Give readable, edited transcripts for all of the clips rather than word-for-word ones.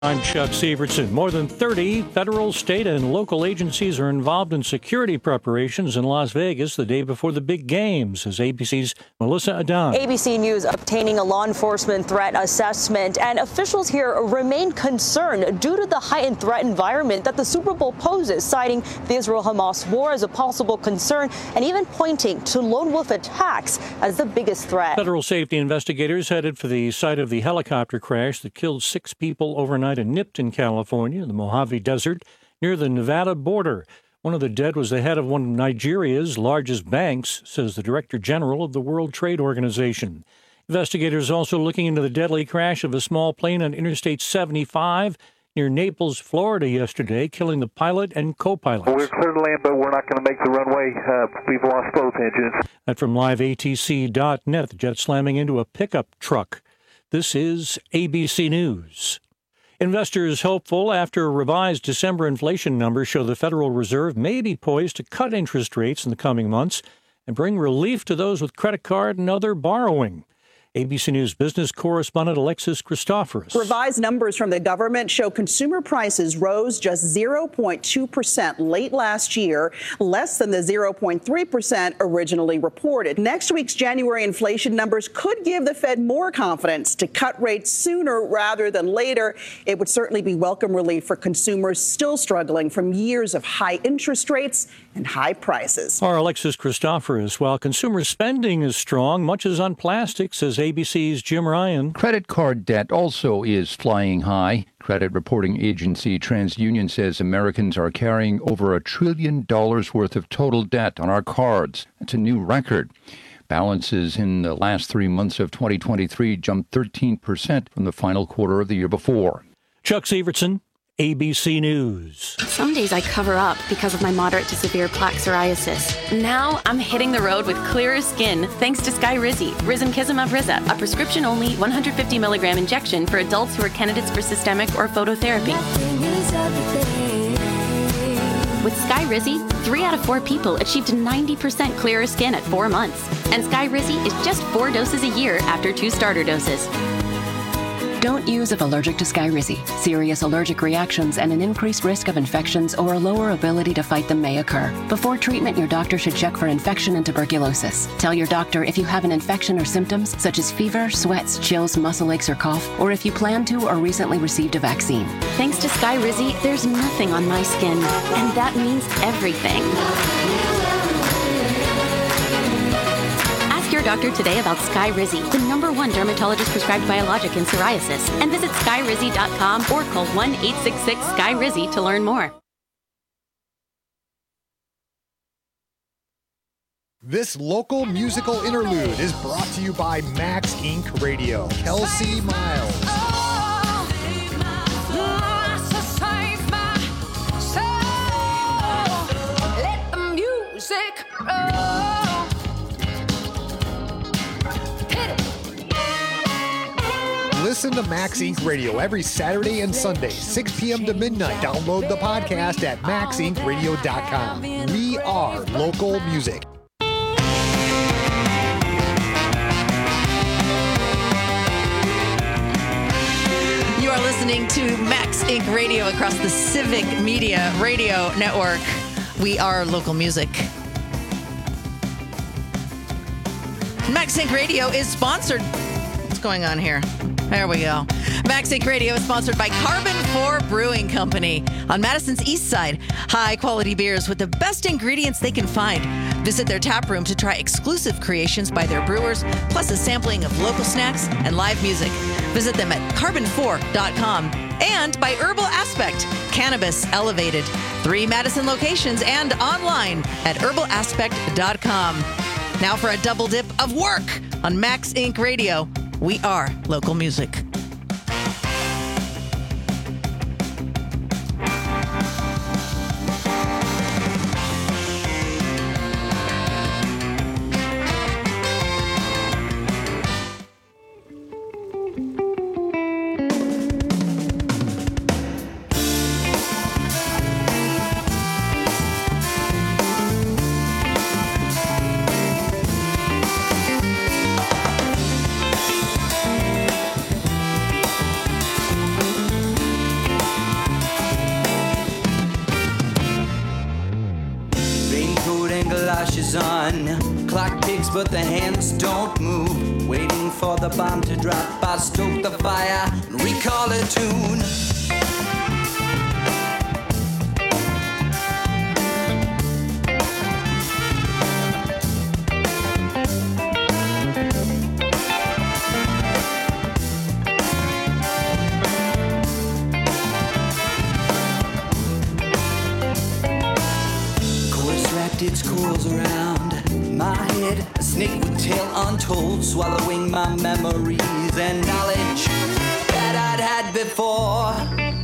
I'm Chuck Severson. More than 30 federal, state, and local agencies are involved in security preparations in Las Vegas the day before the big games, says ABC's Melissa Adan. ABC News obtaining a law enforcement threat assessment, and officials here remain concerned due to the heightened threat environment that the Super Bowl poses, citing the Israel-Hamas war as a possible concern and even pointing to lone wolf attacks as the biggest threat. Federal safety investigators headed for the site of the helicopter crash that killed 6 people overnight in Nipton, California, the Mojave Desert, near the Nevada border. One of the dead was the head of one of Nigeria's largest banks, says the Director General of the World Trade Organization. Investigators also looking into the deadly crash of a small plane on Interstate 75 near Naples, Florida yesterday, killing the pilot and co-pilot. We're clear to land, but we're not going to make the runway. We've lost both engines. That from liveatc.net, the jet slamming into a pickup truck. This is ABC News. Investors hopeful after revised December inflation numbers show the Federal Reserve may be poised to cut interest rates in the coming months and bring relief to those with credit card and other borrowing. ABC News business correspondent Alexis Christoforous. Revised numbers from the government show consumer prices rose just 0.2% late last year, less than the 0.3% originally reported. Next week's January inflation numbers could give the Fed more confidence to cut rates sooner rather than later. It would certainly be welcome relief for consumers still struggling from years of high interest rates and high prices. Our Alexis Christoforous. While consumer spending is strong, much is on plastic, says ABC's Jim Ryan. Credit card debt also is flying high. Credit reporting agency TransUnion says Americans are carrying over $1 trillion worth of total debt on our cards. That's a new record. Balances in the last 3 months of 2023 jumped 13% from the final quarter of the year before. Chuck Severson, ABC News. Some days I cover up because of my moderate to severe plaque psoriasis. Now I'm hitting the road with clearer skin thanks to Skyrizi, Risankizumab Riza, a prescription-only 150 milligram injection for adults who are candidates for systemic or phototherapy. With Skyrizi, 3 out of 4 people achieved 90% clearer skin at 4 months. And Skyrizi is just 4 doses a year after 2 starter doses. Don't use if allergic to Skyrizi. Serious allergic reactions and an increased risk of infections or a lower ability to fight them may occur. Before treatment, your doctor should check for infection and tuberculosis. Tell your doctor if you have an infection or symptoms such as fever, sweats, chills, muscle aches, or cough, or if you plan to or recently received a vaccine. Thanks to Skyrizi, there's nothing on my skin, and that means everything. Your doctor today about Skyrizi, the #1 dermatologist prescribed biologic in psoriasis, and visit skyrizi.com or call 1-866-SKYRIZI to learn more. This local musical interlude is brought to you by Max Inc. Radio. Kelsey Miles. Let the music roll. Listen to Max Inc. Radio every Saturday and Sunday, 6 p.m. to midnight. Download the podcast at maxincradio.com. We are local music. You are listening to Max Inc. Radio across the Civic Media Radio Network. We are local music. Max Inc. Radio is sponsored. What's going on here? There we go. Max Inc. Radio is sponsored by Carbon 4 Brewing Company on Madison's East Side. High-quality beers with the best ingredients they can find. Visit their tap room to try exclusive creations by their brewers, plus a sampling of local snacks and live music. Visit them at carbon4.com. And by Herbal Aspect, Cannabis Elevated. 3 Madison locations and online at herbalaspect.com. Now for a double dip of work on Max Inc. Radio. We are local music. is on. Clock ticks, but the hands don't move. Waiting for the bomb to drop, I stoke the fire and recall a tune. Its coils around my head, a snake with tail untold, swallowing my memories and knowledge that I'd had before.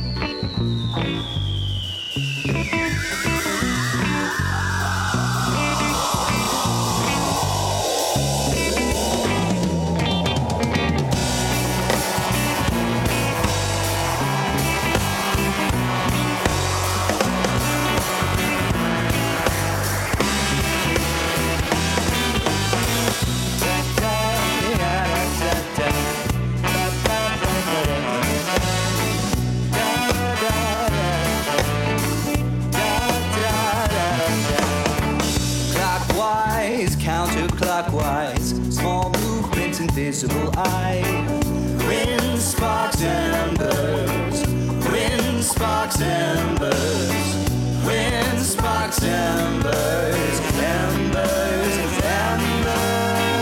Counterclockwise, small movements, invisible eye. Wind sparks embers, wind sparks embers, wind sparks embers, embers, embers.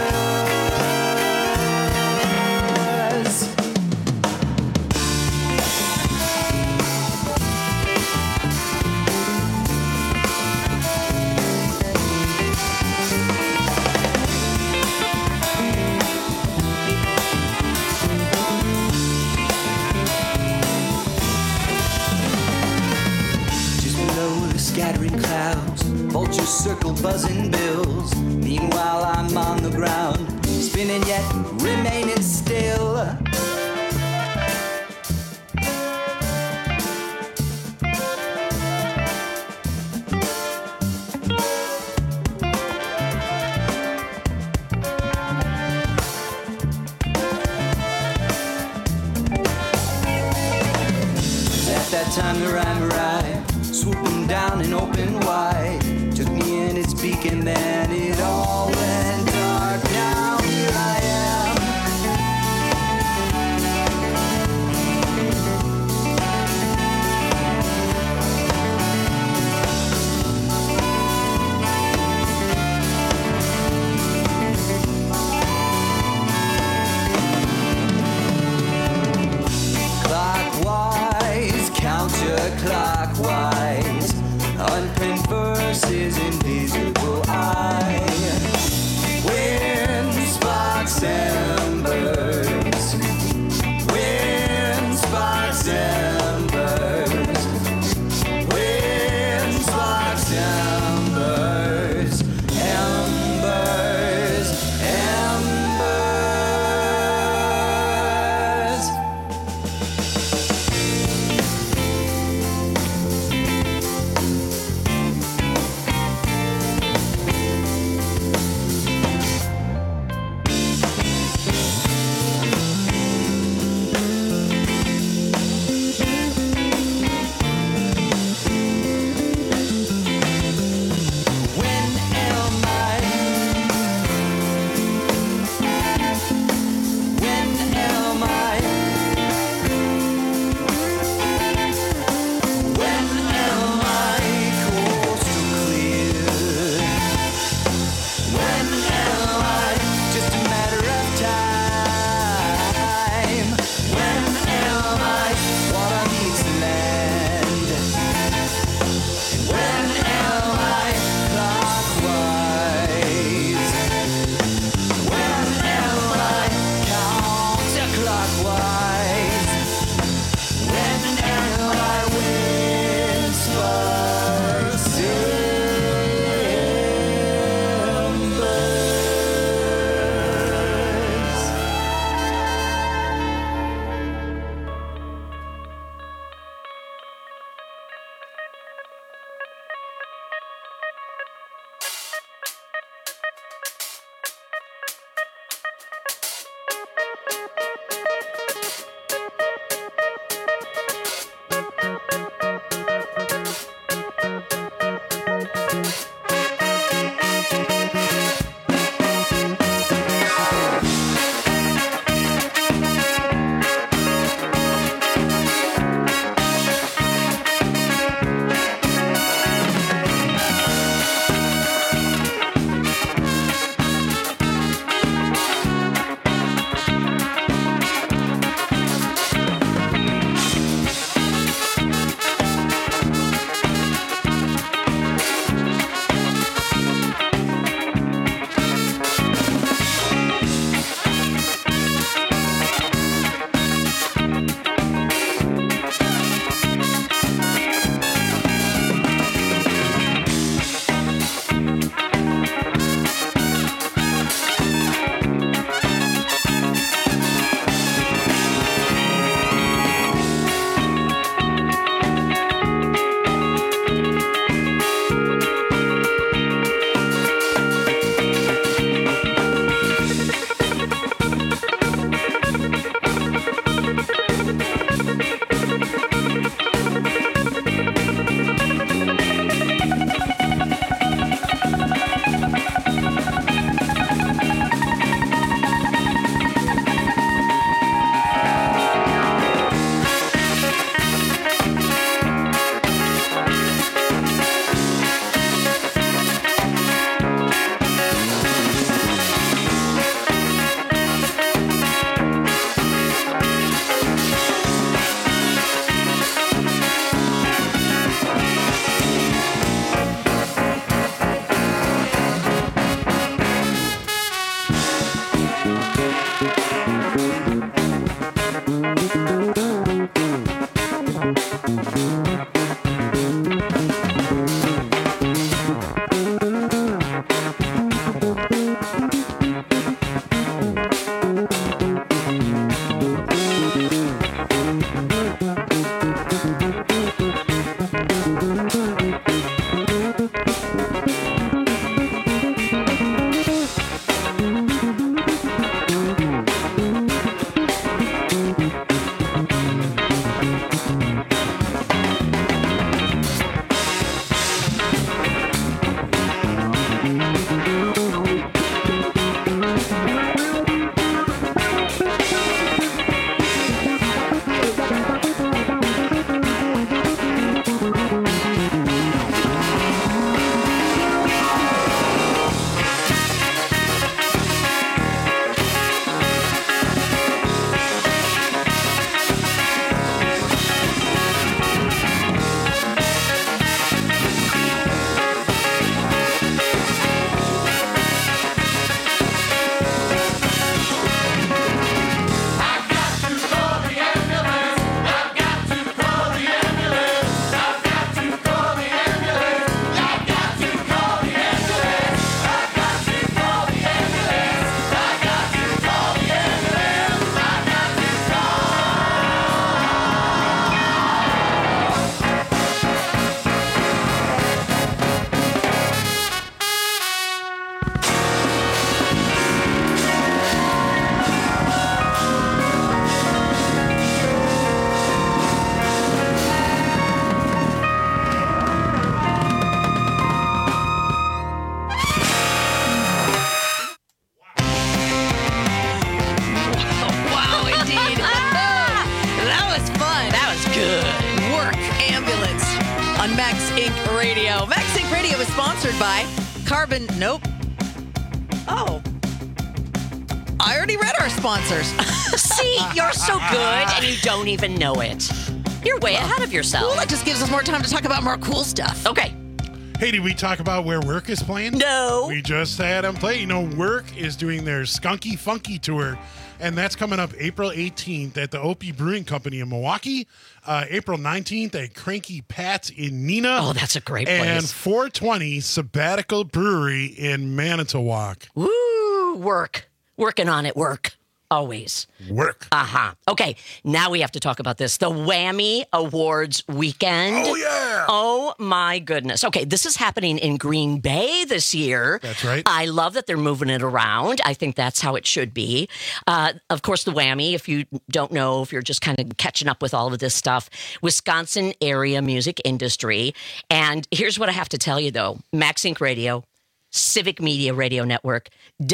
Scattering clouds, vultures circle buzzing bills. Meanwhile I'm on the ground, spinning yet remaining still. At that time the rhyme arrived, swooping down and open wide, took me in its beak and then it all went dark. Now here I am. Clockwise, counterclockwise, unpenned verses, invisible eye. Wind sparks embers, wind sparks embers, wind sparks embers, embers, embers. Radio. Max Inc. Radio is sponsored by Carbon. Nope. Oh. I already read our sponsors. See, you're so good and you don't even know it. You're way ahead of yourself. Well, that just gives us more time to talk about more cool stuff. Okay. Hey, did we talk about where Work is playing? No. We just had them play. You know, Work is doing their Skunky Funky tour, and that's coming up April 18th at the Opie Brewing Company in Milwaukee, April 19th at Cranky Pat's in Neenah. Oh, that's a great place. And 420 Sabbatical Brewery in Manitowoc. Woo, Work. Working on it, Work. Always. Work. Uh-huh. Okay, now we have to talk about this. The Whammy Awards weekend. Oh, yeah. Oh, my goodness. Okay, this is happening in Green Bay this year. That's right. I love that they're moving it around. I think that's how it should be. Of course, the Whammy, if you don't know, if you're just kind of catching up with all of this stuff, Wisconsin area music industry. And here's what I have to tell you, though. Max Inc. Radio, Civic Media Radio Network,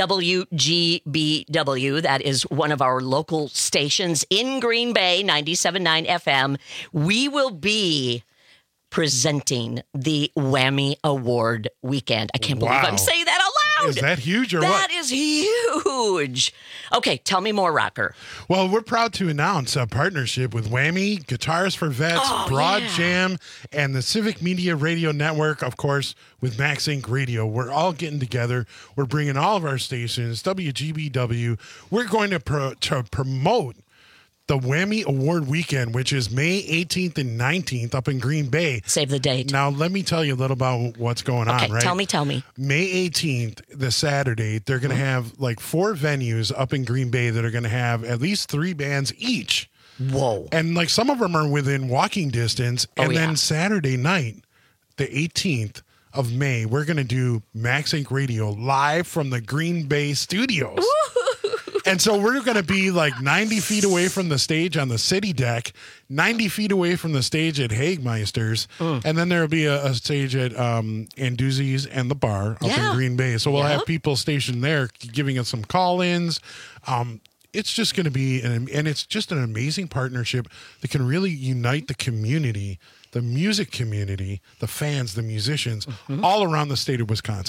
WGBW, that is one of our local stations in Green Bay, 97.9 FM. We will be presenting the Whammy Award weekend. I can't believe I'm saying that out loud. Is that huge or what? what? That is huge. Okay, tell me more, Rocker. Well, we're proud to announce a partnership with Whammy, Guitars for Vets, Broad Jam, and the Civic Media Radio Network, of course, with Max Inc. Radio. We're all getting together. We're bringing all of our stations, WGBW. We're going to promote the Whammy Award weekend, which is May 18th and 19th up in Green Bay. Save the date. Now, let me tell you a little about what's going on, right? Tell me. May 18th, the Saturday, they're going to have like 4 venues up in Green Bay that are going to have at least 3 bands each. Whoa. And like some of them are within walking distance. And then Saturday night, the 18th of May, we're going to do Max Inc. Radio live from the Green Bay studios. And so we're going to be like 90 feet away from the stage on the city deck, 90 feet away from the stage at Hagmeister's, and then there'll be a stage at Anduzzi's and the bar up in Green Bay. So we'll have people stationed there giving us some call-ins. It's just going to be, and it's just an amazing partnership that can really unite the community, the music community, the fans, the musicians, all around the state of Wisconsin.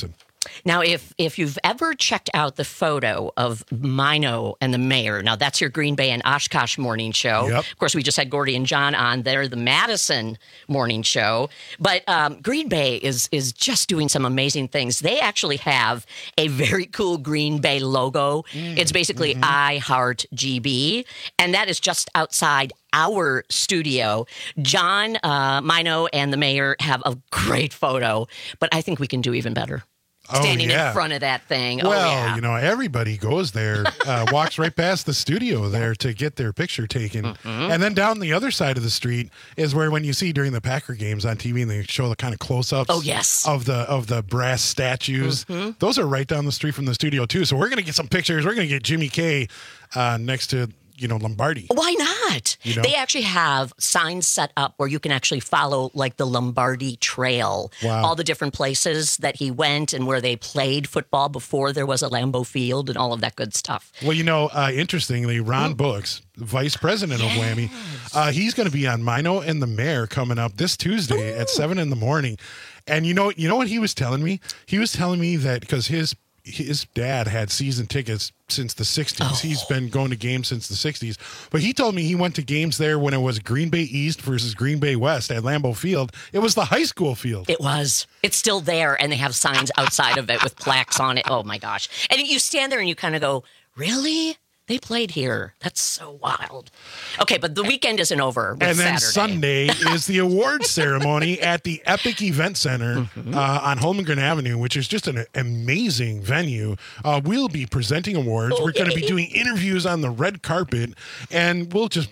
Now, if you've ever checked out the photo of Mino and the mayor, now that's your Green Bay and Oshkosh morning show. Yep. Of course, we just had Gordy and John on. They're the Madison morning show. But Green Bay is just doing some amazing things. They actually have a very cool Green Bay logo. It's basically I Heart GB, and that is just outside our studio. John, Mino, and the mayor have a great photo, but I think we can do even better. Standing in front of that thing. Well, everybody goes there, walks right past the studio there to get their picture taken. And then down the other side of the street is where, when you see during the Packer games on TV and they show the kind of close-ups of the brass statues, those are right down the street from the studio too. So we're going to get some pictures. We're going to get Jimmy K next to Lombardi. Why not? They actually have signs set up where you can actually follow like the Lombardi Trail. Wow. All the different places that he went and where they played football before there was a Lambeau Field and all of that good stuff. Well, interestingly, Ron Books, vice president of Whammy, he's going to be on Mino and the Mayor coming up this Tuesday at 7 a.m. And you know what he was telling me? He was telling me that because his dad had season tickets since the 60s. He's been going to games since the 60s. But he told me he went to games there when it was Green Bay East versus Green Bay West at Lambeau Field. It was the high school field. It was. It's still there, and they have signs outside of it with plaques on it. Oh, my gosh. And you stand there and you kind of go, really? They played here. That's so wild. Okay, but the weekend isn't over. And then Saturday. Sunday is the awards ceremony at the Epic Event Center on Holmgren Avenue, which is just an amazing venue. We'll be presenting awards. We're going to be doing interviews on the red carpet, and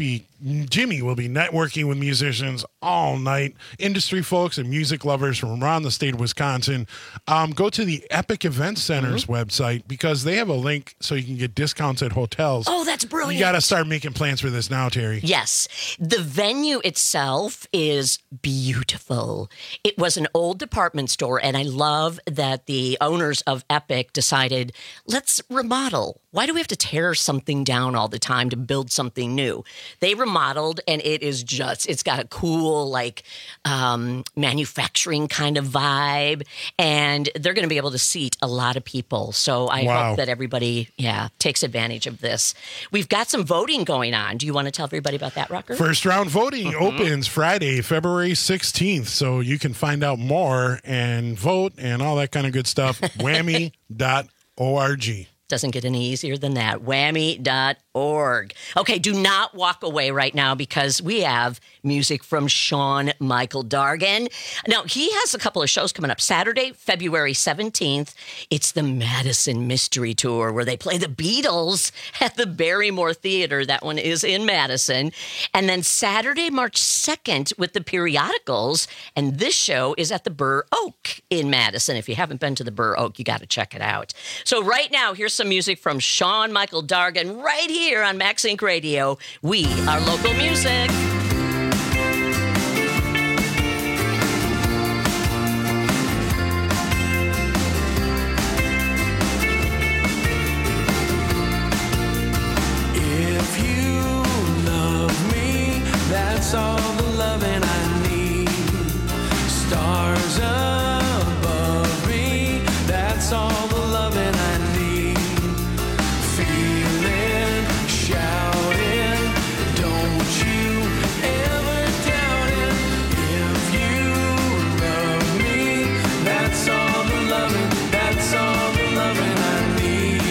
Jimmy will be networking with musicians all night, industry folks and music lovers from around the state of Wisconsin. Go to the Epic Event Center's website because they have a link so you can get discounts at hotels. Oh, that's brilliant. You got to start making plans for this now, Terry. Yes. The venue itself is beautiful. It was an old department store, and I love that the owners of Epic decided, let's remodel. Why do we have to tear something down all the time to build something new? They remodeled, and it's got a cool, manufacturing kind of vibe, and they're going to be able to seat a lot of people. So I hope that everybody, takes advantage of this. We've got some voting going on. Do you want to tell everybody about that, Rucker? First round voting opens Friday, February 16th. So you can find out more and vote and all that kind of good stuff. Whammy.org. Doesn't get any easier than that. Whammy.org. Okay, do not walk away right now because we have music from Sean Michael Dargan. Now, he has a couple of shows coming up. Saturday, February 17th, it's the Madison Mystery Tour where they play the Beatles at the Barrymore Theater. That one is in Madison. And then Saturday, March 2nd with the Periodicals. And this show is at the Burr Oak in Madison. If you haven't been to the Burr Oak, you got to check it out. So right now, here's some music from Sean Michael Dargan right here on Max Inc. Radio. We are local music. If you love me, that's all the loving I need. Stars above me, that's all the loving I need. Feeling, shouting, don't you ever doubt it. If you love me, that's all the loving, that's all the loving I need.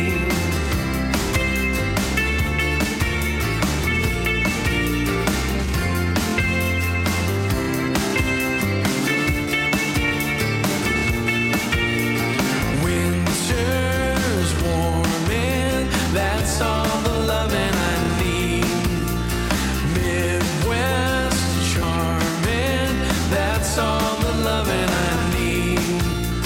Winter's warming, that's all the loving I need. Midwest charming, that's all the loving I need.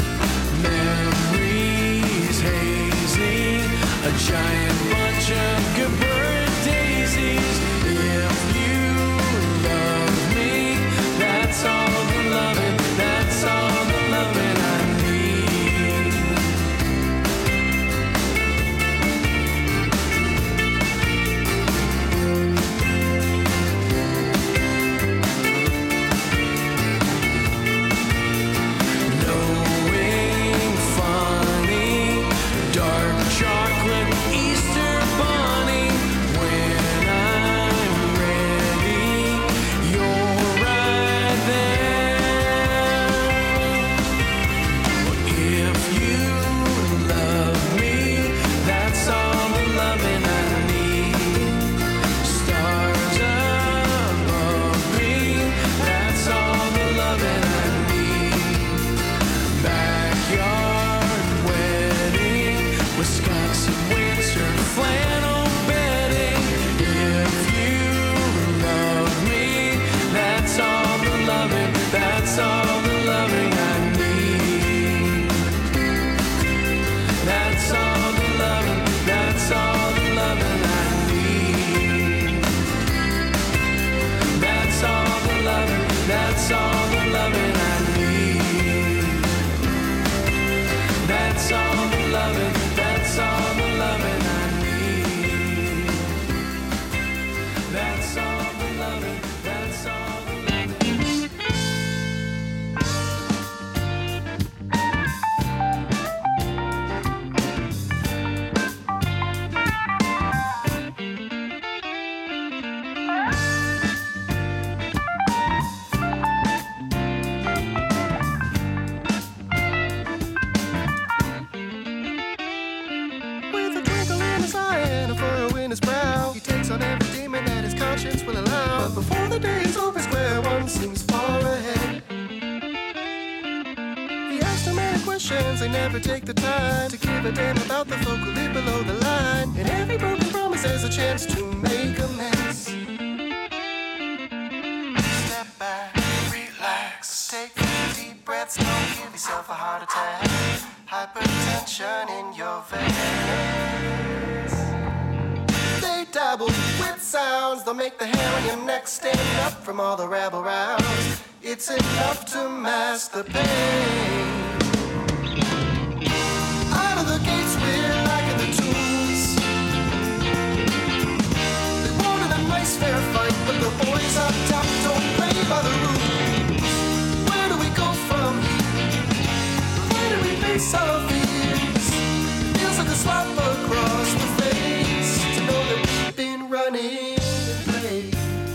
Memories hazy, a giant bunch of good bird daisies. If you love me, that's all the loving, that's all the loving I need. Knowing That's all the loving I need. That's all the loving, that's all the loving I need. That's all the loving, that's all the loving I need. That's all the loving, that's all the loving I need. That's all the loving, that's all the With a twinkle in his eye and a furrow in his brow, he takes on every demon that his conscience will allow. But before the day is over, square one seems far ahead. He asks too many questions, they never take the time to give a damn about the folk who live below the line. And every broken promise there's a chance to make amends. Step back, relax, take 3 deep breaths, don't give yourself a heart attack. Hypertension in your veins. They dabble with sounds, they'll make the hair on your neck stand up from all the rabble rouse. It's enough to mask the pain. Out of the gates we're liking the tunes. They wanted a nice fair fight, but the boys up top don't play by the rules. Where do we go from here? Where do we face our fears? Feels like a slap across the face to know that we've been running in place.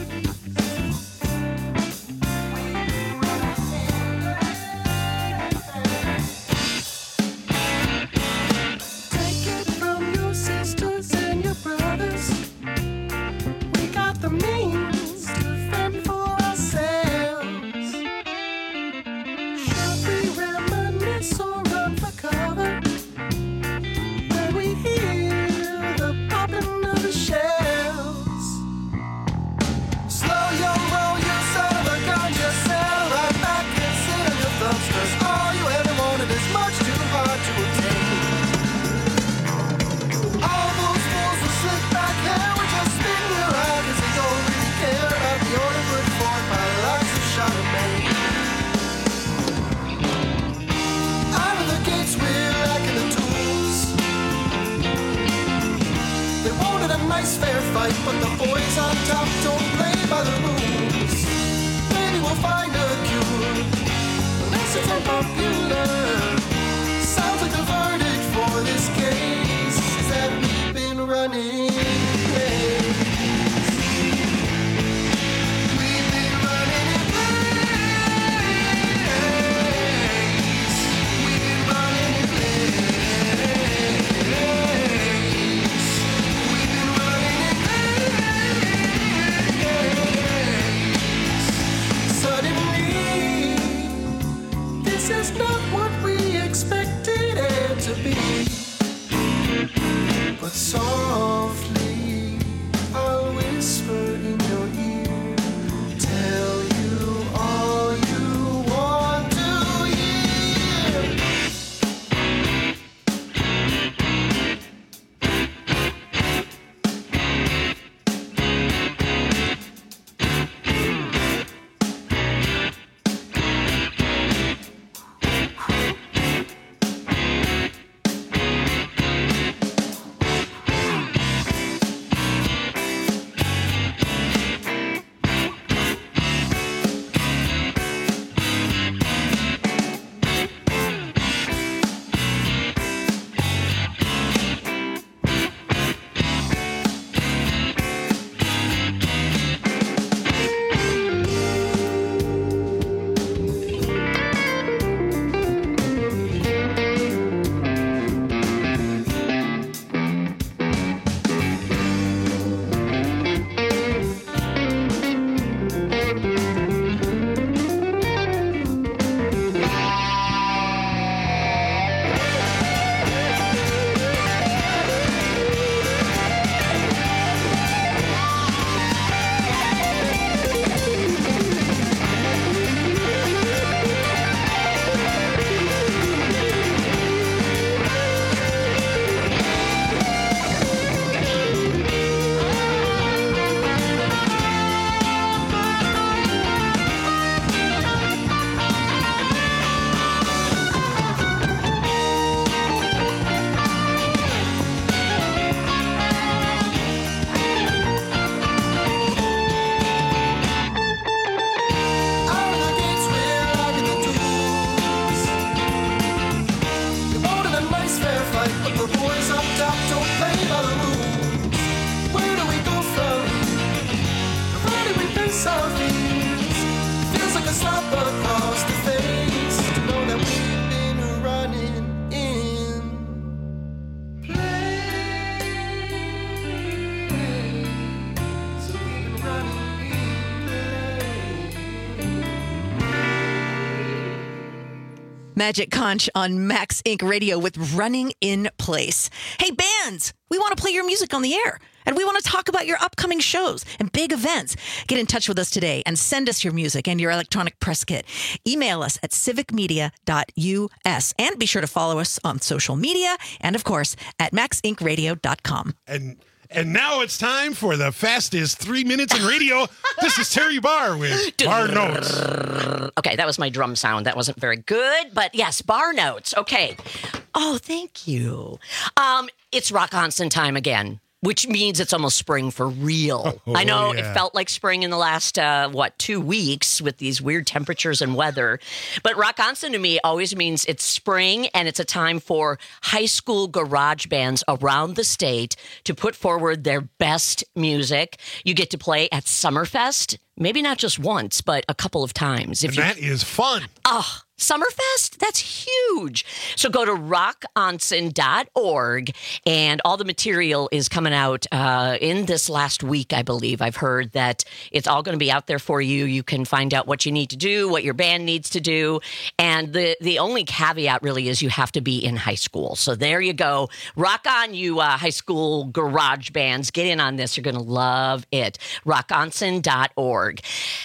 Take it from your sisters and your brothers. We got the means to fend for ourselves. Should we reminisce or run for cover when we hear the popping of the shells? Slow your roll, you son of a gun, just settle right back and sit on your thumbs, 'cause all you ever wanted is much too hard to obtain. All those fools with slick back hair will just spin you out, 'cause they don't really care about the order put forth by the likes of Charlemagne. Out of the gates we're lacking the tools. They wanted a nice fair fight, but the boys on top don't play by the rules. Maybe we'll find a cure, unless it's unpopular. Sounds like the verdict for this case is that we've been running late. We've been running in place. We've been running in place. We've been running in place. Magic Conch on Max Inc. Radio with Running in Place. Hey, bands, we want to play your music on the air, and we want to talk about your upcoming shows and big events. Get in touch with us today and send us your music and your electronic press kit. Email us at civicmedia.us, and be sure to follow us on social media and, of course, at maxincradio.com. And now it's time for the fastest 3 minutes in radio. This is Terry Barr with Bar Notes. Okay, that was my drum sound. That wasn't very good, but yes, Bar Notes. Okay. Oh, thank you. It's Rock Onsen time again, which means it's almost spring for real. I know it felt like spring in the last, 2 weeks with these weird temperatures and weather. But Rock Onsen to me always means it's spring, and it's a time for high school garage bands around the state to put forward their best music. You get to play at Summerfest, maybe not just once, but a couple of times. That is fun. Oh, Summerfest? That's huge. So go to rockonsen.org, and all the material is coming out in this last week, I believe. I've heard that it's all going to be out there for you. You can find out what you need to do, what your band needs to do. And the only caveat really is you have to be in high school. So there you go. Rock on, you high school garage bands. Get in on this. You're going to love it. rockonsen.org.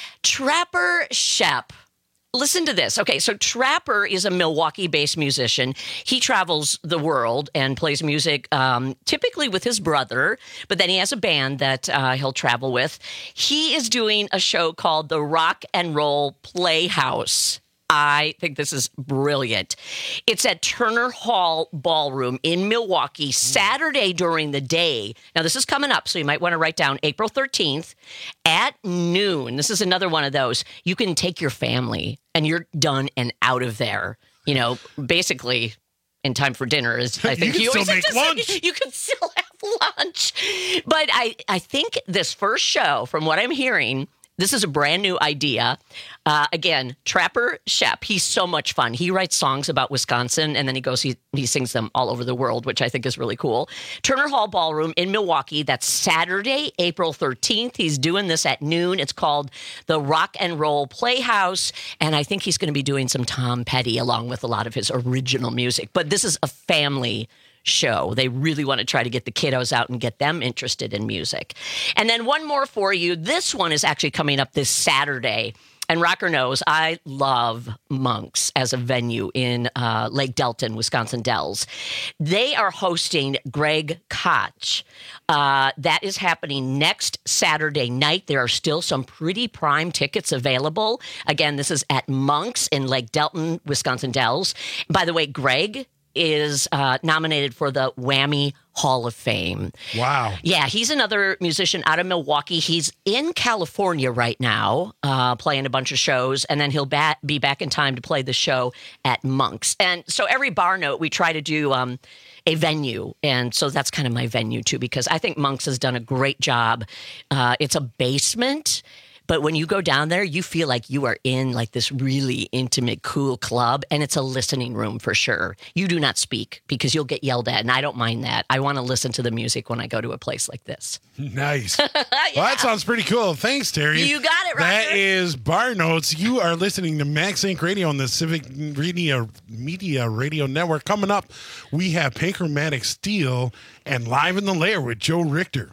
Trapper Shep. Listen to this. Okay, so Trapper is a Milwaukee-based musician. He travels the world and plays music typically with his brother, but then he has a band that he'll travel with. He is doing a show called the Rock and Roll Playhouse. I think this is brilliant. It's at Turner Hall Ballroom in Milwaukee, Saturday during the day. Now, this is coming up, so you might want to write down April 13th at noon. This is another one of those. You can take your family, and you're done and out of there. You know, basically, in time for dinner is, I think you always have to say, you can still have lunch. But I think this first show, from what I'm hearing, this is a brand new idea. Again, Trapper Shep, he's so much fun. He writes songs about Wisconsin, and then he sings them all over the world, which I think is really cool. Turner Hall Ballroom in Milwaukee, that's Saturday, April 13th. He's doing this at noon. It's called the Rock and Roll Playhouse, and I think he's going to be doing some Tom Petty along with a lot of his original music. But this is a family show. They really want to try to get the kiddos out and get them interested in music. And then one more for you. This one is actually coming up this Saturday. And Rocker knows I love Monks as a venue in Lake Delton, Wisconsin Dells. They are hosting Greg Koch. That is happening next Saturday night. There are still some pretty prime tickets available. Again, this is at Monks in Lake Delton, Wisconsin Dells. By the way, Greg is nominated for the Whammy Hall of Fame. Wow. Yeah, he's another musician out of Milwaukee. He's in California right now, playing a bunch of shows, and then he'll be back in time to play the show at Monks. And so every bar note, we try to do a venue, and so that's kind of my venue too, because I think Monks has done a great job. It's a basement, but when you go down there, you feel like you are in like this really intimate, cool club, and it's a listening room for sure. You do not speak because you'll get yelled at, and I don't mind that. I want to listen to the music when I go to a place like this. Nice. Yeah. Well, that sounds pretty cool. Thanks, Terry. You got it, Roger. That is Bar Notes. You are listening to Max Inc. Radio on the Civic Media Radio Network. Coming up, we have Panchromatic Steel and Live in the Lair with Joe Richter.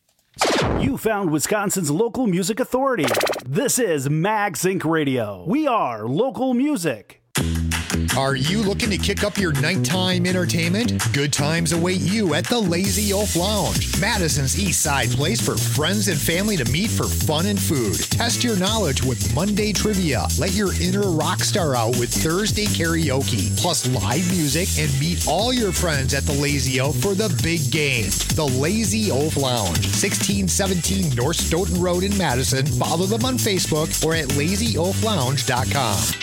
You found Wisconsin's local music authority. This is Max Inc. Radio. We are local music. Are you looking to kick up your nighttime entertainment? Good times await you at the Lazy Oaf Lounge, Madison's East Side place for friends and family to meet for fun and food. Test your knowledge with Monday trivia. Let your inner rock star out with Thursday karaoke, plus live music, and meet all your friends at the Lazy Oaf for the big game. The Lazy Oaf Lounge, 1617 North Stoughton Road in Madison. Follow them on Facebook or at lazyoaflounge.com.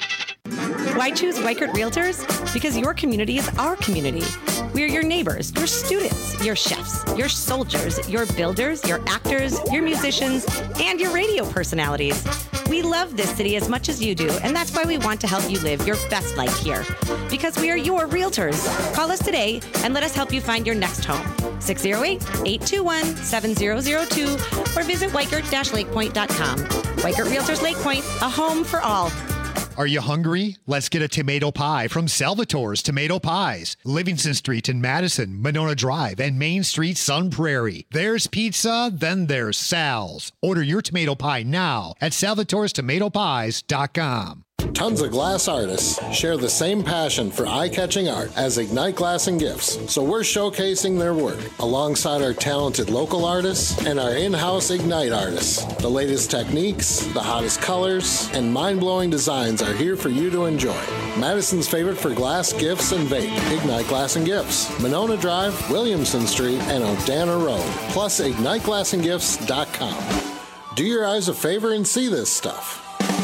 Why choose Weichert Realtors? Because your community is our community. We are your neighbors, your students, your chefs, your soldiers, your builders, your actors, your musicians, and your radio personalities. We love this city as much as you do, and that's why we want to help you live your best life here. Because we are your realtors. Call us today and let us help you find your next home. 608-821-7002 or visit Weichert-lakepoint.com. Weichert Realtors Lake Point, a home for all. Are you hungry? Let's get a tomato pie from Salvatore's Tomato Pies. Livingston Street in Madison, Monona Drive, and Main Street, Sun Prairie. There's pizza, then there's Sal's. Order your tomato pie now at salvatorestomatopies.com. Tons of glass artists share the same passion for eye-catching art as Ignite Glass and Gifts, so we're showcasing their work alongside our talented local artists and our in-house Ignite artists. The latest techniques, the hottest colors, and mind-blowing designs are here for you to enjoy. Madison's favorite for glass, gifts, and vape, Ignite Glass and Gifts, Monona Drive, Williamson Street, and Odana Road, plus IgniteGlassandGifts.com. Do your eyes a favor and see this stuff.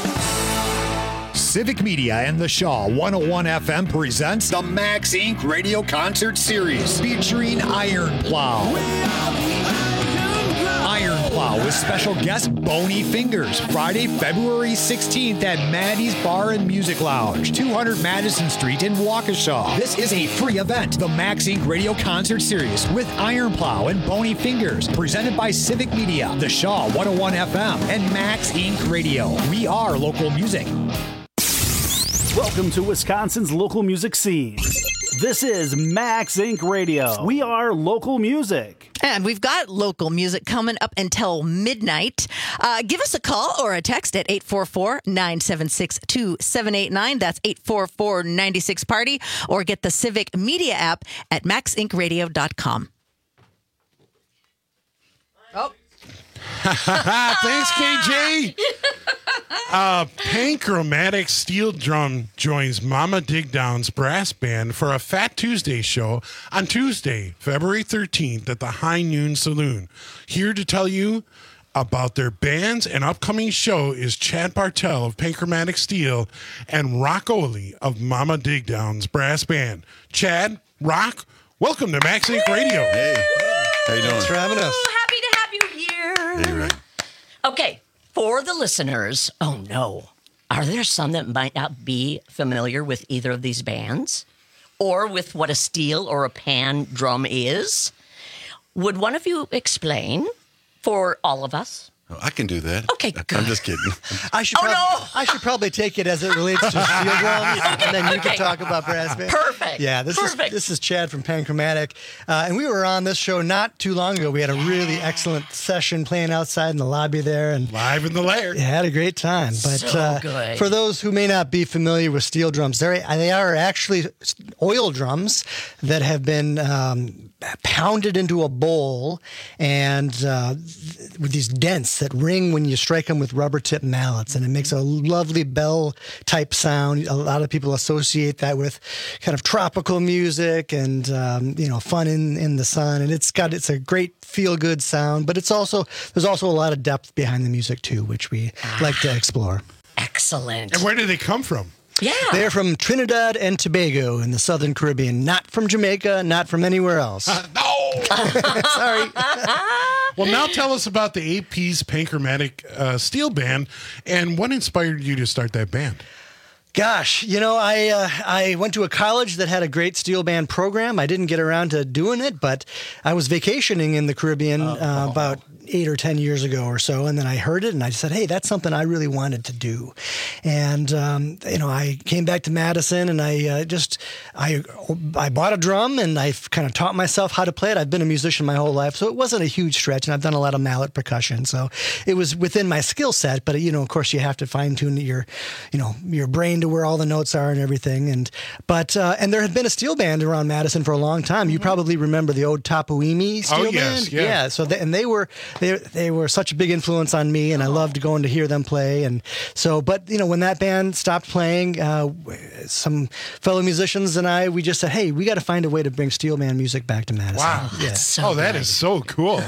Civic Media and the Shaw 101 FM presents the Max Inc. Radio Concert Series featuring Iron Plow. Iron Plow with special guest Bony Fingers, Friday, February 16th at Maddie's Bar and Music Lounge, 200 Madison Street in Waukesha. This is a free event. The Max Inc. Radio Concert Series with Iron Plow and Bony Fingers, presented by Civic Media, the Shaw 101 FM, and Max Inc. Radio. We are local music. Welcome to Wisconsin's local music scene. This is Max Inc. Radio. We are local music. And we've got local music coming up until midnight. Give us a call or a text at 844-976-2789. That's 844-96-PARTY. Or get the Civic Media app at maxincradio.com. Oh. Thanks, KJ. Panchromatic Steel Drum joins Mama Digdown's brass band for a Fat Tuesday show on Tuesday, February 13th at the High Noon Saloon. Here to tell you about their bands and upcoming show is Chad Bartell of Panchromatic Steel and Rock Oley of Mama Digdown's brass band. Chad, Rock, welcome to Max Inc. Radio. Hey, how you doing? Thanks for having us. Happy to have you here. Hey, Rick. Okay, for the listeners, oh no, are there some that might not be familiar with either of these bands or with what a steel or a pan drum is? Would one of you explain for all of us? Oh, I can do that. Okay, good. I'm just kidding. I should probably take it as it relates to steel drums, and then you can talk about brass band. Perfect. Yeah, this is Chad from Panchromatic, and we were on this show not too long ago. We had a really excellent session playing outside in the lobby there, and live in the Laird. Yeah, had a great time. But so good. For those who may not be familiar with steel drums, they are actually oil drums that have been pounded into a bowl and with these dents that ring when you strike them with rubber tip mallets, and it makes a lovely bell type sound. A lot of people associate that with kind of tropical music and fun in the sun, and it's a great feel good sound, but there's also a lot of depth behind the music too, which we like to explore. Excellent. And where do they come from? Yeah. They're from Trinidad and Tobago in the Southern Caribbean, not from Jamaica, not from anywhere else. No! Sorry. Well, now tell us about the 8-piece Panchromatic Steel Band and what inspired you to start that band? Gosh, I went to a college that had a great steel band program. I didn't get around to doing it, but I was vacationing in the Caribbean about 8 or 10 years ago or so, and then I heard it, and I said, hey, that's something I really wanted to do. And, I came back to Madison, and I bought a drum, and I kind of taught myself how to play it. I've been a musician my whole life, so it wasn't a huge stretch, and I've done a lot of mallet percussion, so it was within my skill set, but, of course, you have to fine-tune your brain to where all the notes are and everything. And there had been a steel band around Madison for a long time. You probably remember the old Tapuimi steel band. Yeah. So they were such a big influence on me, and I loved going to hear them play. And so, but when that band stopped playing, some fellow musicians and we just said, hey, we got to find a way to bring steel band music back to Madison. Wow. Yeah. That is so cool.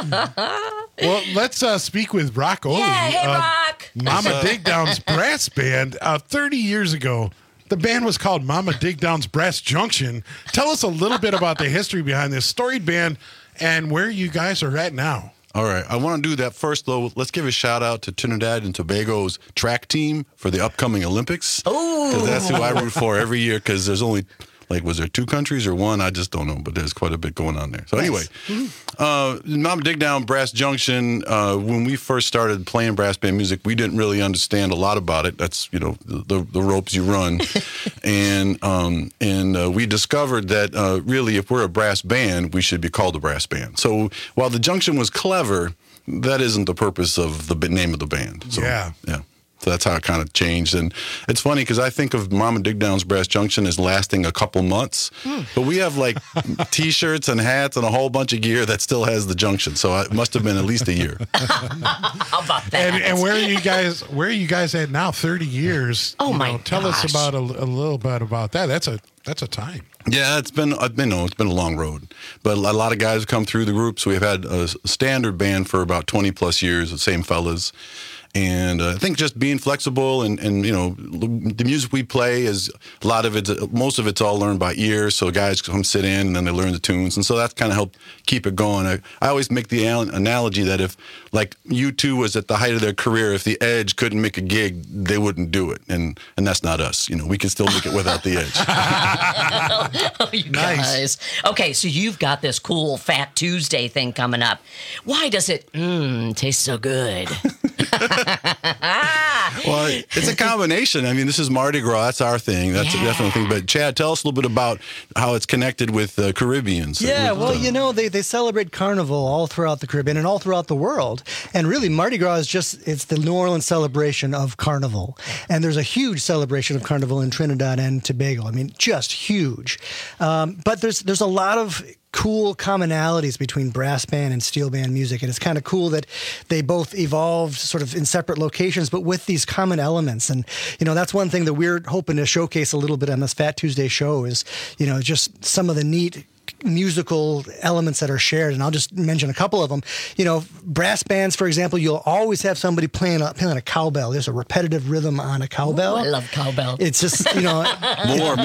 Well, let's speak with Rock Oley. Yeah, hey, Rock. Mama Digdown's brass band. 30 years ago, the band was called Mama Digdown's Brass Junction. Tell us a little bit about the history behind this storied band and where you guys are at now. All right. I want to do that first, though. Let's give a shout out to Trinidad and Tobago's track team for the upcoming Olympics. Oh, because that's who I root for every year, because there's only Like, was there 2 countries or 1? I just don't know, but there's quite a bit going on there. So anyway, Mama Dig Down, Brass Junction, when we first started playing brass band music, we didn't really understand a lot about it. That's, you know, the ropes you run. and we discovered that really, if we're a brass band, we should be called a brass band. So while the Junction was clever, that isn't the purpose of the name of the band. So, yeah. So that's how it kind of changed. And it's funny because I think of Mama Dig Down's Brass Junction as lasting a couple months. But we have like T-shirts and hats and a whole bunch of gear that still has the Junction. So it must have been at least a year. How about that? And where are you guys at now? 30 years. Oh, my Tell us about a little bit about that. That's a time. Yeah, it's been a long road, but a lot of guys have come through the groups. We've had a standard band for about 20 plus years, the same fellas. And I think just being flexible and you know, the music we play is a lot of it, most of it's all learned by ear. So guys come sit in and then they learn the tunes. And so that's kind of helped keep it going. I always make the analogy that if like U2 was at the height of their career, if the Edge couldn't make a gig, they wouldn't do it. And that's not us. You know, we can still make it without the Edge. Oh, you guys. Okay, so you've got this cool Fat Tuesday thing coming up. Why does it taste so good? Well, it's a combination. I mean, this is Mardi Gras. That's our thing. That's definitely a thing. But Chad, tell us a little bit about how it's connected with Caribbeans. Yeah, well, you know, they celebrate Carnival all throughout the Caribbean and all throughout the world. And really, Mardi Gras it's the New Orleans celebration of Carnival. And there's a huge celebration of Carnival in Trinidad and Tobago. I mean, just huge. But there's a lot of cool commonalities between brass band and steel band music. And it's kind of cool that they both evolved sort of in separate locations, but with these common elements. And, you know, that's one thing that we're hoping to showcase a little bit on this Fat Tuesday show is, you know, just some of the neat musical elements that are shared, and I'll just mention a couple of them. You know, brass bands, for example, you'll always have somebody playing a cowbell. There's a repetitive rhythm on a cowbell. Ooh, I love cowbell. It's just, you know, more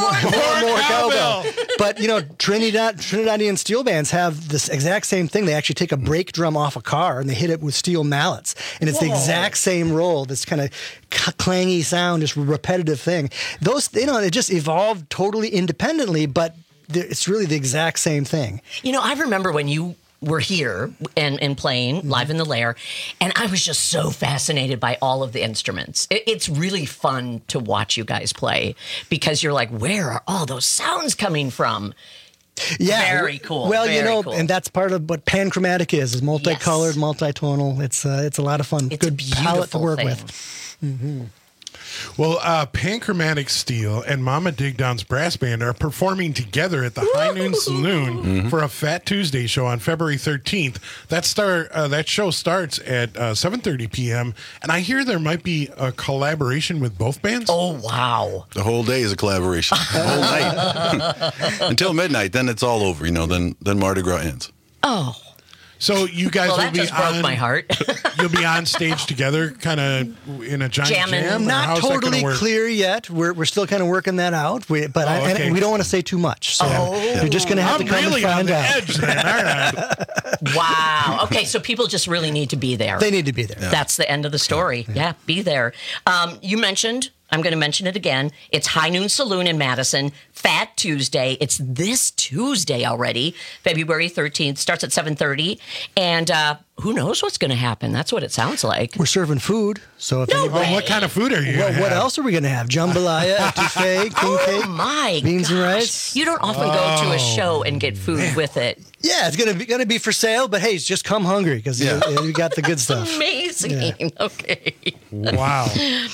cowbell. But you know, Trinidadian steel bands have this exact same thing. They actually take a brake drum off a car and they hit it with steel mallets, and it's the exact same roll. This kind of clangy sound, this repetitive thing. Those, you know, it just evolved totally independently, but it's really the exact same thing. You know, I remember when you were here and playing live in the Lair, and I was just so fascinated by all of the instruments. It's really fun to watch you guys play because you're like, where are all those sounds coming from? Yeah, very cool. Well, very you know, cool. And that's part of what panchromatic is multicolored, multitonal. It's a lot of fun. It's good palette to work thing. with. Mm-hmm. Well, Panchromatic Steel and Mama Dig Down's brass band are performing together at the High Noon Saloon for a Fat Tuesday show on February 13th. That show starts at 7:30 p.m. And I hear there might be a collaboration with both bands. Oh, wow. The whole day is a collaboration. The whole night. Until midnight, then it's all over, you know, then Mardi Gras ends. Oh. So you guys will that be just broke my heart. You'll be on stage together, kind of in a giant jam. Not totally clear yet. We're still kind of working that out. And we don't want to say too much. So you're just going to have to come and find out. Edge, then. All right. Wow. Okay, so people just really need to be there. They need to be there. Yeah. That's the end of the story. Yeah, be there. You mentioned. I'm going to mention it again. It's High Noon Saloon in Madison, Fat Tuesday. It's this Tuesday already, February 13th. Starts at 7:30. And who knows what's going to happen? That's what it sounds like. We're serving food. So if what kind of food are you going to have? What else are we going to have? Jambalaya, etouffee, king cake, my beans gosh. and rice. You don't often go to a show and get food with it. Yeah, it's going to be for sale, but hey, just come hungry because you got the good stuff. Amazing. Yeah. Okay. Wow.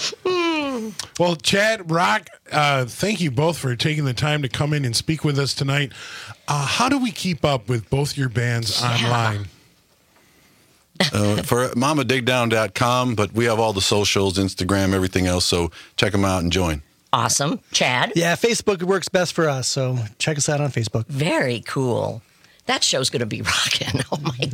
Well, Chad, Rock, thank you both for taking the time to come in and speak with us tonight. How do we keep up with both your bands online? For mamadigdown.com, but we have all the socials, Instagram, everything else, so check them out and join. Awesome. Chad? Yeah, Facebook works best for us, so check us out on Facebook. Very cool. That show's going to be rocking. Oh, my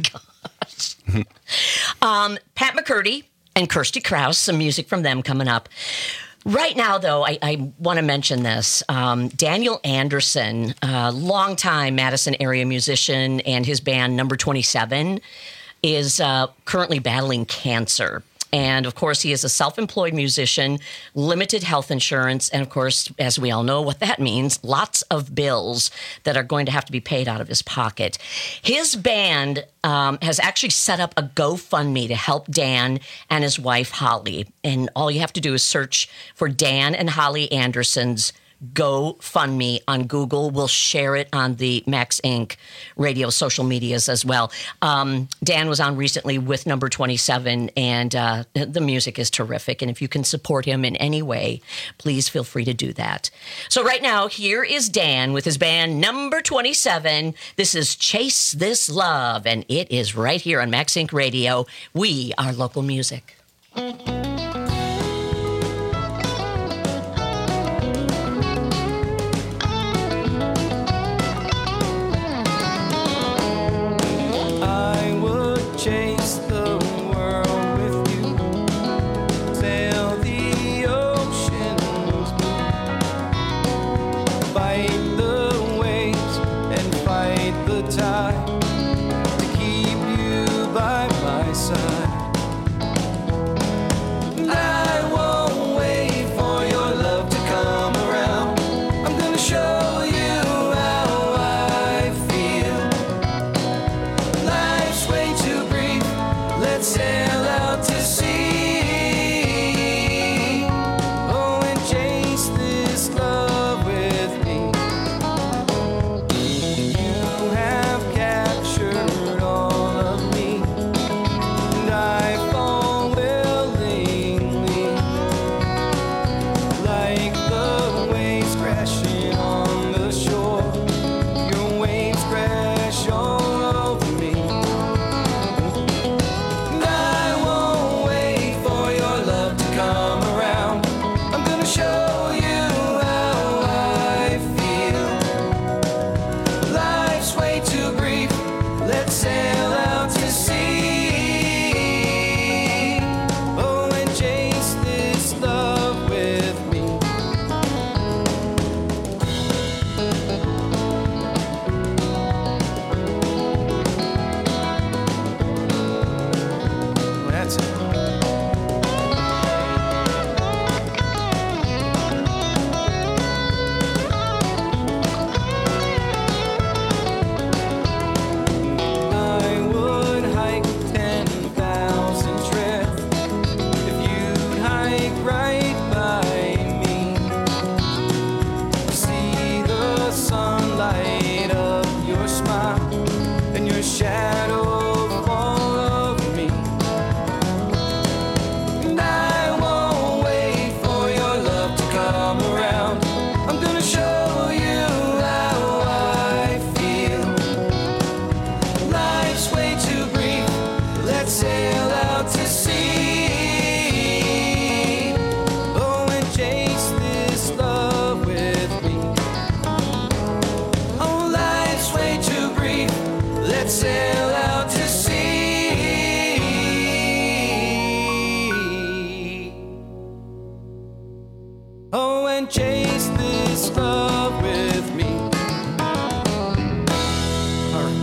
gosh. Pat McCurdy and Kirsty Krause, some music from them coming up. Right now, though, I want to mention this. Daniel Anderson, a longtime Madison area musician, and his band Number 27 is currently battling cancer. And of course, he is a self-employed musician, limited health insurance. And of course, as we all know what that means, lots of bills that are going to have to be paid out of his pocket. His band has actually set up a GoFundMe to help Dan and his wife, Holly. And all you have to do is search for Dan and Holly Anderson's GoFundMe on Google. We'll share it on the Max Inc. radio social medias as well. Dan was on recently with Number 27, and the music is terrific. And if you can support him in any way, please feel free to do that. So right now, here is Dan with his band Number 27. This is Chase This Love, and it is right here on Max Inc. Radio. We are local music. Chase the world with you, sail the oceans blue, fight the waves and fight the tide, to keep you by my side. I won't wait for your love to come around. I'm gonna show you how I feel. Life's way too brief. Let's sail out to sea. Oh, and chase this love with me. You have captured all of me, and I fall willingly, like the waves crashing on the shore. Your waves crash all over me. I won't wait for your love to come around. I'm gonna show you how I feel. Life's way too brief. Let's sail out to sea. Oh, and chase this love with me. That's it. I would hike 10,000 trails if you'd hike right by me. See the sunlight of your smile and your shadow fall over me. And I won't wait for your love to come around. I'm gonna show you how I feel. Life's way too brief. Let's sail out to sea. Oh, and chase this love with me. Oh, life's way too brief. Let's sail out to sea. Oh, and chase this love with me. All right.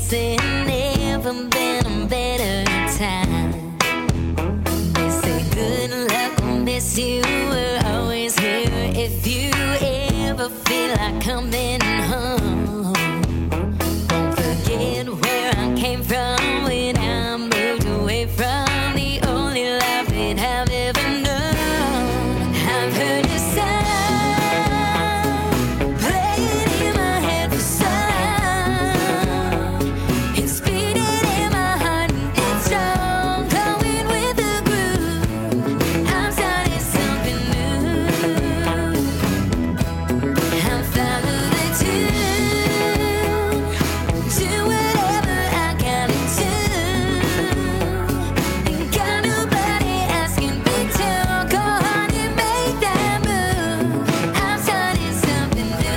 guess it never been a better time. They say good luck will miss you. We're always here if you ever feel like coming home. Don't forget where I came from when I moved away from the only life we'd have ever known. I've heard a sound playing in my head for sound. It's beating in my heart and it's strong, going with the groove. I'm starting something new. I'm following the tune, do whatever I gotta do. Ain't got nobody asking me to go on and make that move. I'm starting something new.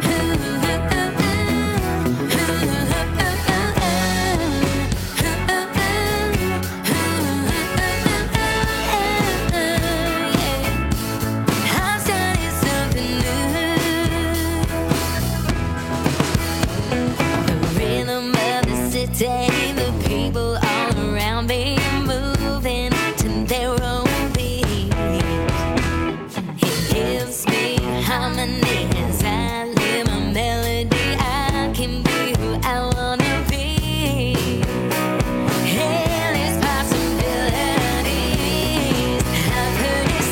I'm starting something new. The rhythm of the city, the people all around me moving to their own beat. It gives me harmony as I live my melody. I can be who I wanna be. Endless possibilities. I've heard it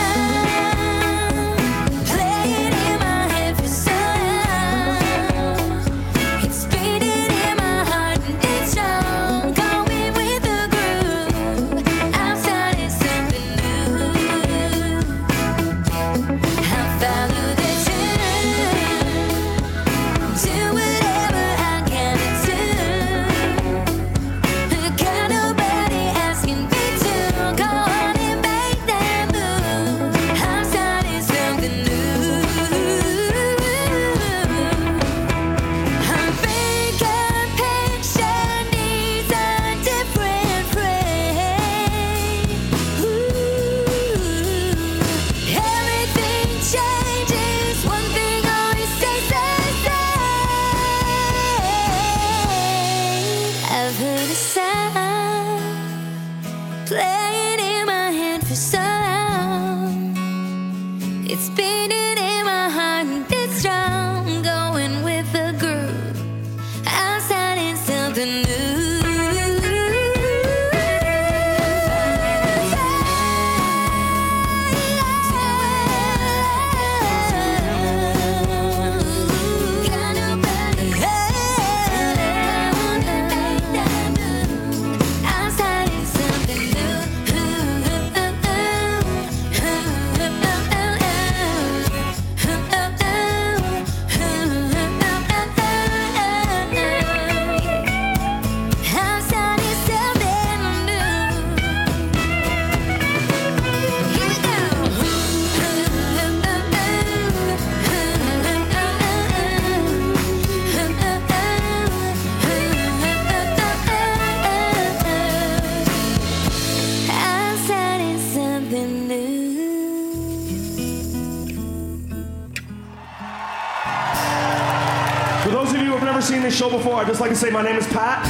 sound playing in my head for sound. It's beating in my heart and it's strong, going with the groove. I'm starting something new. I follow the tune, do whatever I gotta do. Got nobody asking me to go on and make that move. I'm starting something new. I'm bigger picture needs a different frame. Everything changes, one thing always stays the same. I've heard a sound playing in my head for so long. It's beating in my heart and it's strong, going with the groove. I'm starting something new. Got nobody I'm starting something new. I'm starting something new. Here we I'm starting something new. For those of you who have never seen this show before, I'd just like to say my name is Pat.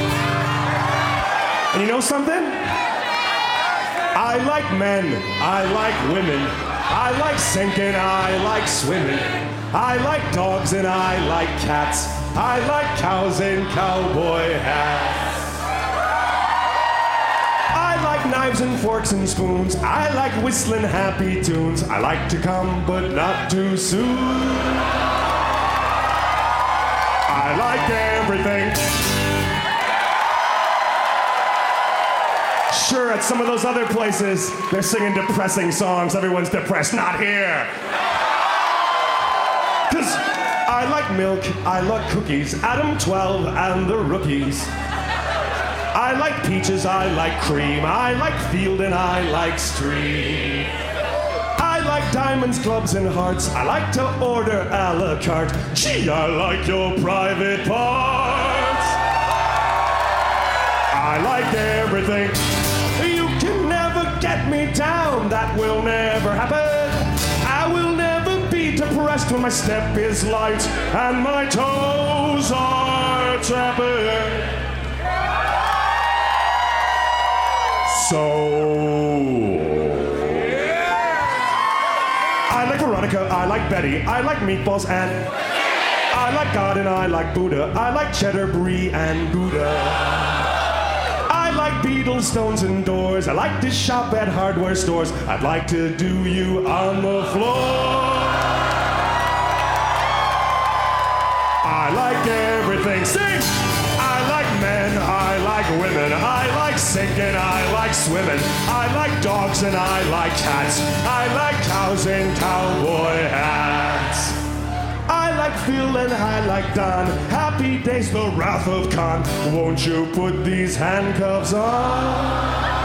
And you know something? I like men. I like women. I like sinking. I like swimming. I like dogs and I like cats. I like cows and cowboy hats. I like knives and forks and spoons. I like whistling happy tunes. I like to come, but not too soon. I like everything. Sure, at some of those other places, they're singing depressing songs. Everyone's depressed. Not here. 'Cause I like milk, I like cookies, Adam 12 and the rookies. I like peaches, I like cream, I like field and I like stream. I like diamonds, clubs, and hearts. I like to order a la carte. Gee, I like your private parts. I like everything. You can never get me down. That will never happen. I will never be depressed when my step is light and my toes are trapper. So I like Veronica, I like Betty, I like meatballs and I like God and I like Buddha, I like cheddar, brie, and Gouda. I like Beatles, stones, and doors. I like to shop at hardware stores. I'd like to do you on the floor. I like everything. Sing! I like men, I like women, I like sinking, I like swimming. I like dogs and I like cats. I like cows in cowboy hats. I like Phil and I like Don. Happy days, the wrath of Khan. Won't you put these handcuffs on?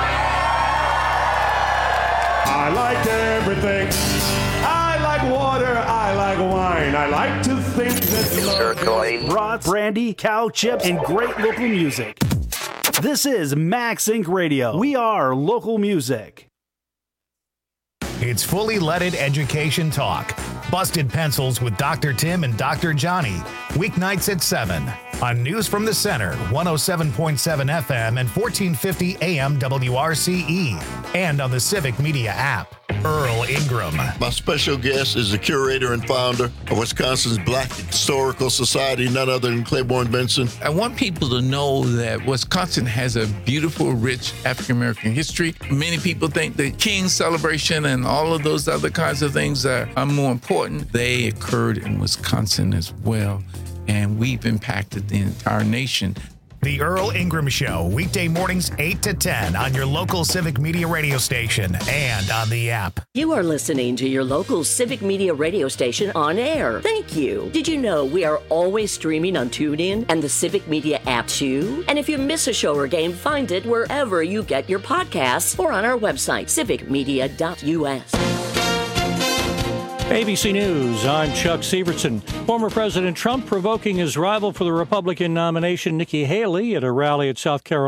I like everything. I like water. I like wine. I like to think that Brats, brandy, cow chips, and great local music. This is Max Inc. Radio. We are local music. It's fully leaded education talk. Busted Pencils with Dr. Tim and Dr. Johnny. Weeknights at 7 on News from the Center, 107.7 FM and 1450 AM WRCE. And on the Civic Media app. Earl Ingram. My special guest is the curator and founder of Wisconsin's Black Historical Society, none other than Claiborne Benson. I want people to know that Wisconsin has a beautiful, rich African-American history. Many people think the King's celebration and all of those other kinds of things are more important. They occurred in Wisconsin as well, and we've impacted the entire nation. The Earl Ingram Show, weekday mornings 8 to 10 on your local Civic Media radio station and on the app. You are listening to your local Civic Media radio station on air. Thank you. Did you know we are always streaming on TuneIn and the Civic Media app too? And if you miss a show or game, find it wherever you get your podcasts or on our website, civicmedia.us. ABC News, I'm Chuck Severson. Former President Trump provoking his rival for the Republican nomination, Nikki Haley, at a rally at South Carolina.